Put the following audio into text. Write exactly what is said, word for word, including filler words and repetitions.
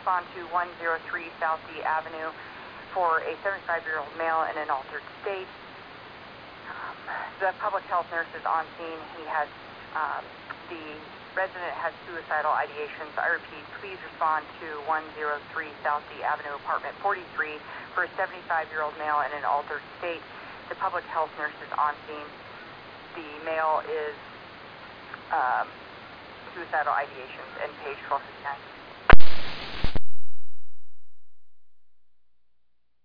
respond to one oh three South D Avenue for a seventy-five-year-old male in an altered state. Um, the public health nurse is on scene. He has, um, the resident has suicidal ideations. I repeat, please respond to one oh three South D Avenue, apartment forty-three, for a seventy-five-year-old male in an altered state. The public health nurse is on scene. The male is um, suicidal ideations, and page twelve fifty-nine.